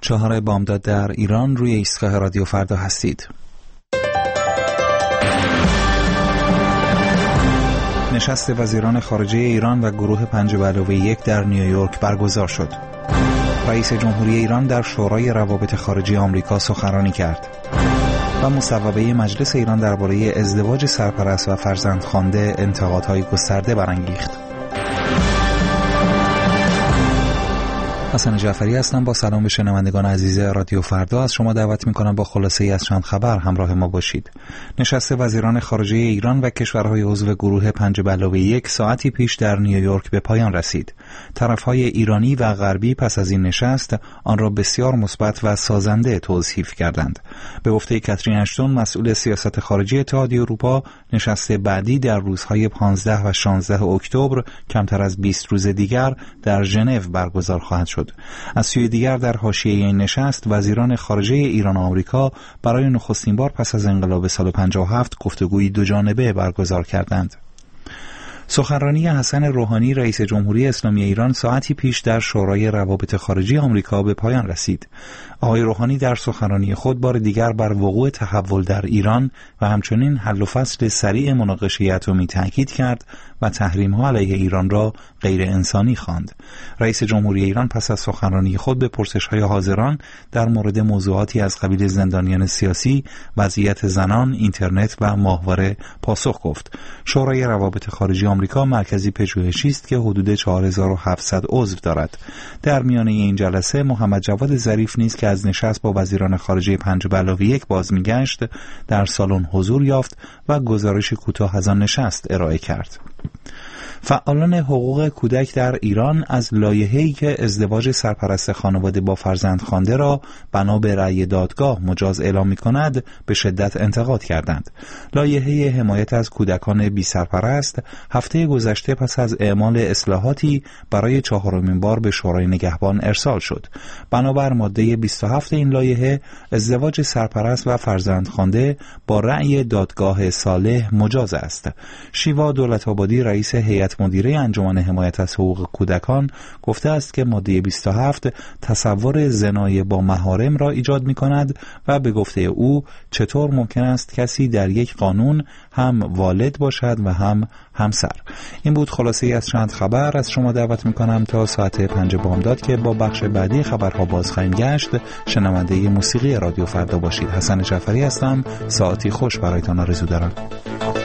4 بامداد در ایران روی ایستگاه رادیو فردا هستید. نشست وزیران خارجه ایران و گروه 5+1 در نیویورک برگزار شد. رئیس جمهوری ایران در شورای روابط خارجه آمریکا سخنرانی کرد و مصوبه مجلس ایران درباره ازدواج سرپرست و فرزندخوانده انتقادهای گسترده برانگیخت. حسن جعفری هستم. با سلام به شنوندگان عزیز رادیو فردا از شما دعوت می‌کنم با خلاصه‌ای از چند خبر همراه ما باشید. نشست وزیران خارجه ایران و کشورهای عضو گروه 5+1 ساعتی پیش در نیویورک به پایان رسید. طرف‌های ایرانی و غربی پس از این نشست آن را بسیار مثبت و سازنده توصیف کردند. به گفته کاترین اشتون، مسئول سیاست خارجی اتحادیه اروپا، نشست بعدی در روزهای 15 و 16 اکتبر کمتر از 20 روز دیگر در ژنو برگزار خواهد شد. از سوی دیگر در حاشیه این نشست وزیران خارجه ایران و آمریکا برای نخستین بار پس از انقلاب سال 57 گفتگوی دوجانبه برگزار کردند. سخنرانی حسن روحانی رئیس جمهوری اسلامی ایران ساعتی پیش در شورای روابط خارجه آمریکا به پایان رسید. آقای روحانی در سخنرانی خود بار دیگر بر وقوع تحول در ایران و همچنین حل و فصل سریع مناقشه اتمی تاکید کرد و تحریم‌ها علیه ایران را غیر انسانی خواند. رئیس جمهوری ایران پس از سخنرانی خود به پرسش‌های حاضران در مورد موضوعاتی از قبیل زندانیان سیاسی، وضعیت زنان، اینترنت و ماهواره پاسخ گفت. شورای روابط خارجه آمریکا مرکزی پژوهشی است که حدود 4700 عضو دارد. در میانه این جلسه محمد جواد ظریف نیز که از نشست با وزیران خارجه 5+1 باز میگشت در سالن حضور یافت و گزارش کوتاه از آن نشست ارائه کرد. فعالان حقوق کودک در ایران از لایحه‌ای که ازدواج سرپرست خانواده با فرزندخوانده را بنا به رأی دادگاه مجاز اعلام می‌کند به شدت انتقاد کردند. لایحه حمایت از کودکان بی سرپرست هفته گذشته پس از اعمال اصلاحاتی برای 4مین بار به شورای نگهبان ارسال شد. بنابر ماده 27 این لایحه ازدواج سرپرست و فرزندخوانده با رأی دادگاه صالح مجاز است. شیوا دولت‌آبادی رئیس هیئت مدیره انجمن حمایت از حقوق کودکان گفته است که ماده 27 تصور زنای با محارم را ایجاد می‌کند و به گفته او چطور ممکن است کسی در یک قانون هم والد باشد و هم همسر. این بود خلاصه‌ای از چند خبر. از شما دعوت می‌کنم تا ساعت 5 بامداد که با بخش بعدی خبرها باز خواهیم گشت شنونده موسیقی رادیو فردا باشید. حسن جعفری هستم. ساعتی خوش برایتان آرزو دارم.